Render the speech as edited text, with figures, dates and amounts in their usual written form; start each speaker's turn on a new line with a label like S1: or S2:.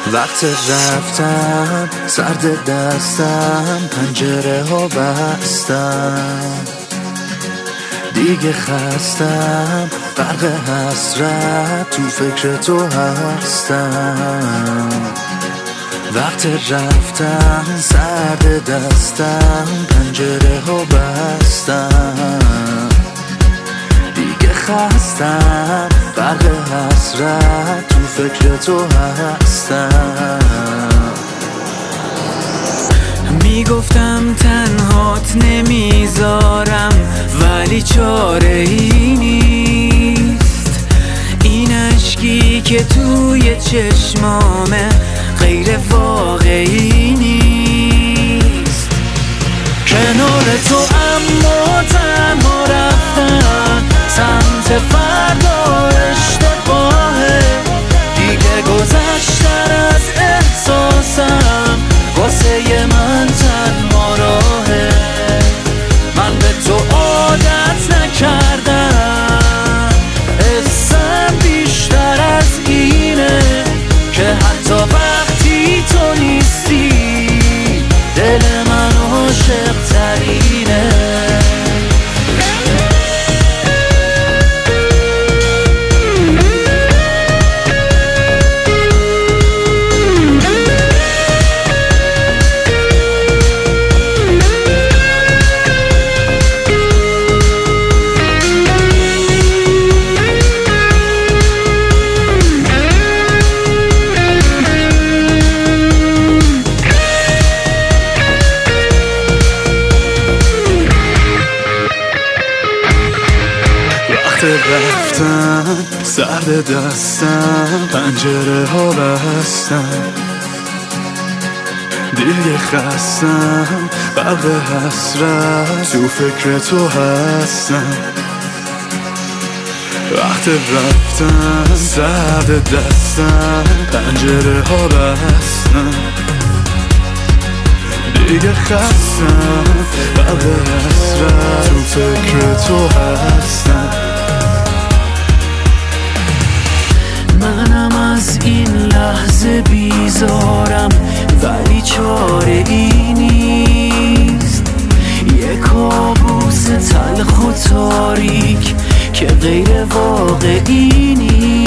S1: وقت رفتن سرد دستم، پنجره ها بستم، دیگه خستم، غرق حسرت تو فکر تو هستم. وقت رفتن سرد دستم، پنجره ها بستم، دیگه خستم، غرق حسرت تو فکر تو هستم. میگفتم تنهات نمیذارم، ولی چاره ای نیست. این اشکی که توی چشمامه غیر واقعی نیست. کنار تو اما تنها رفتن سمت فردا اشتباهه. دیگه گذشتن از احساسم واسه من تنها راهه. من به تو عادت نکردم، حسم بیشتر از اینه که حتی وقتی تو نیستی دل من عاشق ترینه. رفتن سرد دستم، پنجره ها بستم، دیگه خستم، غرق حسرت تو فکر تو هستم. وقت رفتن سرد دستم، پنجره ها بستم، دیگه خستم، غرق حسرت تو فکر تو هستم. منم از این لحظه بیزارم، ولی چاره ای نیست. یه کابوس تلخ و تاریک که غیر واقعی نیست.